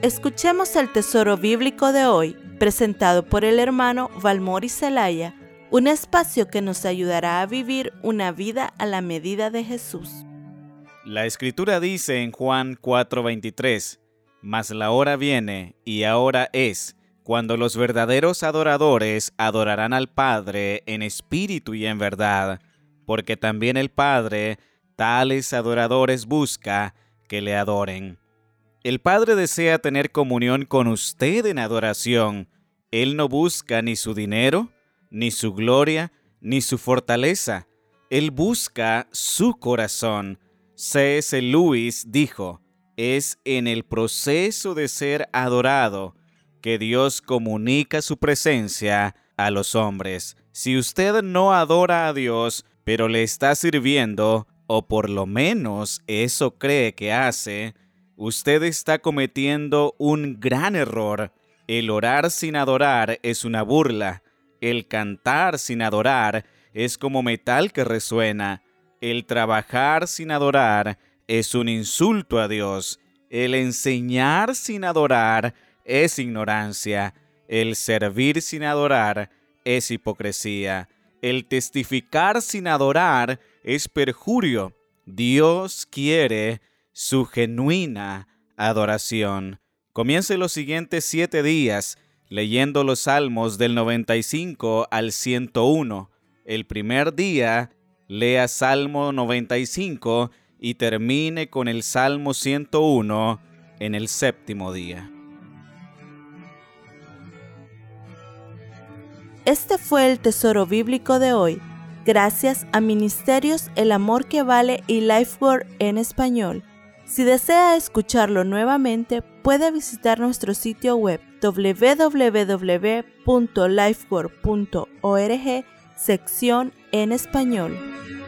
Escuchemos el tesoro bíblico de hoy, presentado por el hermano Valmori Zelaya, un espacio que nos ayudará a vivir una vida a la medida de Jesús. La Escritura dice en Juan 4:23, «Mas la hora viene, y ahora es, cuando los verdaderos adoradores adorarán al Padre en espíritu y en verdad, porque también el Padre tales adoradores busca que le adoren». El Padre desea tener comunión con usted en adoración. Él no busca ni su dinero, ni su gloria, ni su fortaleza. Él busca su corazón. C.S. Lewis dijo, «Es en el proceso de ser adorado que Dios comunica su presencia a los hombres». Si usted no adora a Dios, pero le está sirviendo, o por lo menos eso cree que hace, usted está cometiendo un gran error. El orar sin adorar es una burla. El cantar sin adorar es como metal que resuena. El trabajar sin adorar es un insulto a Dios. El enseñar sin adorar es ignorancia. El servir sin adorar es hipocresía. El testificar sin adorar es perjurio. Dios quiere su genuina adoración. Comience los siguientes 7 días leyendo los salmos del 95 al 101. El primer día, lea Salmo 95 y termine con el Salmo 101 en el 7º día. Este fue el tesoro bíblico de hoy, gracias a Ministerios El Amor que Vale y Lifeword en español. Si desea escucharlo nuevamente, puede visitar nuestro sitio web www.lifeword.org, sección en español.